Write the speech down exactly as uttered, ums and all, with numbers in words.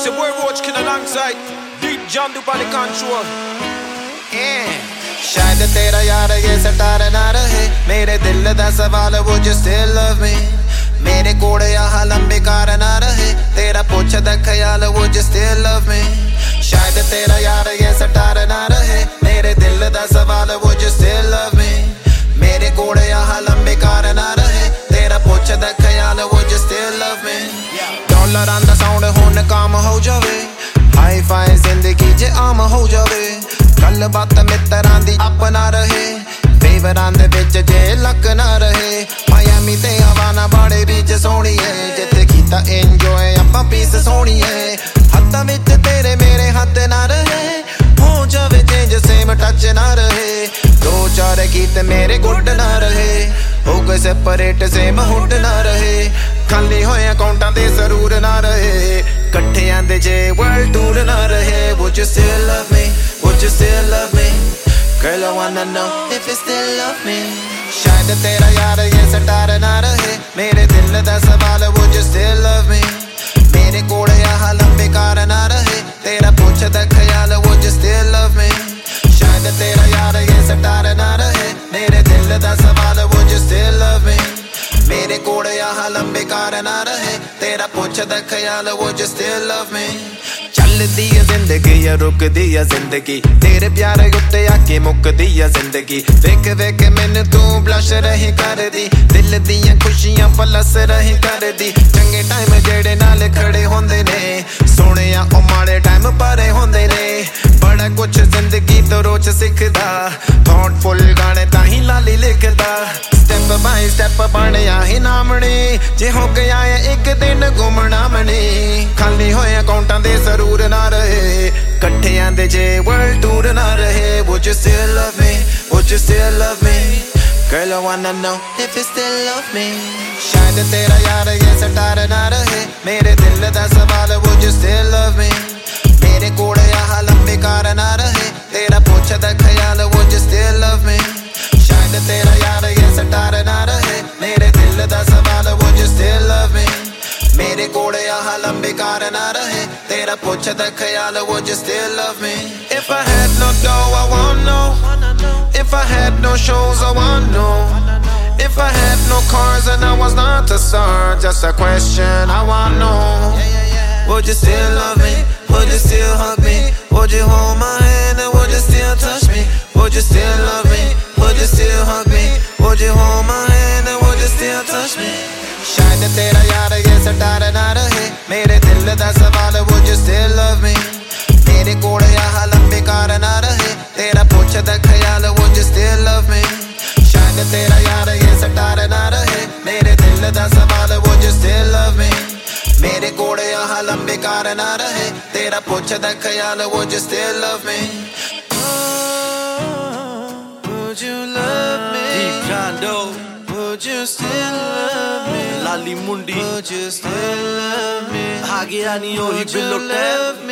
It's your boy Roach King alongside Deep John Dupe on the control. Yeah. शायद तेरा यार ये star ना रहे मेरे दिल दा सवाल would you still love me मेरे कोड़े यहाँ लंबे कार ना रहे तेरा पुछदा ख्याल would you still love me शायद तेरा यार ये सटार ना रहे मेरे दिल दा सवाल would you still love me मेरे कोड़े यहाँ लंबे कार ना रहे तेरा पुछदा ख्याल would you still love me dollar आंदा साउंड हुन काम हो जावे हाई फाई जिंदगी जे आम हो जावे गल बात मित्रां दी अपना रहे फेवरां दे विच जे लक ना रहे मायामी ते हवाना बाड़े बीच सोहणी है जिथे कीता एंजॉय आपां पीस सोहणी है हत्थां विच तेरे मेरे हत्थ ना रहे हो जावे चेंज सेम टच ना रहे दो चार गीत मेरे गुड ना रहे हो गए सेपरेट सेम हुड ना रहे खाली होए अकाउंटां दे जरूर ना रहे कट्ठियां दे जे वर्ल्ड टूर ना रहे would you still love me would you still love me girl I wanna know if you still love me शायद तेरा यार ये सटार ना रहे मेरे दिल दा सवाल would you still love me मेरे कोड़े यहाँ लंबे कार ना रहे तेरा पुछदा ख्याल would you still love me शायद तेरा यार ये सटार ना रहे मेरे दिल दा सवाल would you still love me मेरे कोड़े यहाँ लंबे कार ना रहे तेरा पुछदा ख्याल would you still love me चलदी है जिंदगी या रुकदी है जिंदगी तेरे प्यार उत्ते आके मुकदी है जिंदगी वेख वेख मैनू तू ब्लश रही कर दी दिल दियां खुशियां पलस रही कर दी चंगे टाइम जेड़े नाल खड़े होंदे ने सोने ओ माड़े टाइम पारे होंदे ने बड़ा कुछ जिंदगी तो रोज सिखदा थॉटफुल गाने ताही लाली लिखदा स्टेप बाय स्टेप बनया ही नामनी जे हो गया है एक दिन घूमना मनी खाली होए अकाउंटां दे जरूर ना रहे कट्ठियां दे जे वर्ल्ड टूर ना रहे would you still love me would you still love me girl I wanna know if you still love me शायद तेरा यार ये सटार ना रहे मेरे दिल दा सवाल would you still love me मेरे कोड़े यहाँ लंबे कार ना रहे तेरा पुछदा ख्याल would you still love me शायद तेरा यार ये सटार ना रहे मेरे दिल दा सवाल would you still love me मेरे कोड़े यहाँ लंबे कार ना रहे तेरा पुछदा ख्याल would you still love me if I had no dough I wanna know if I had no shows I wanna know if I had no cars and I was not a star just a question I wanna know would you still love me would you still hug me would you hold my hand and would you still touch me would you still love me would you still hug me would you hold my hand and would you still touch me शायद तेरा यार ये star ना रहे मेरे दिल दा सवाल would you still love me मेरे कोड़े यहाँ लंबे कार ना रहे तेरा पुछदा ख्याल would you still love me शायद तेरा यार ये सटार ना रहे मेरे दिल दा सवाल would you still love me मेरे कोड़े यहाँ लंबे कार ना रहे तेरा पुछदा ख्याल would you still love me would you love me Deep John Dupe would you still love me Lali Mundi would you still love me Hagiani Ori Bilotel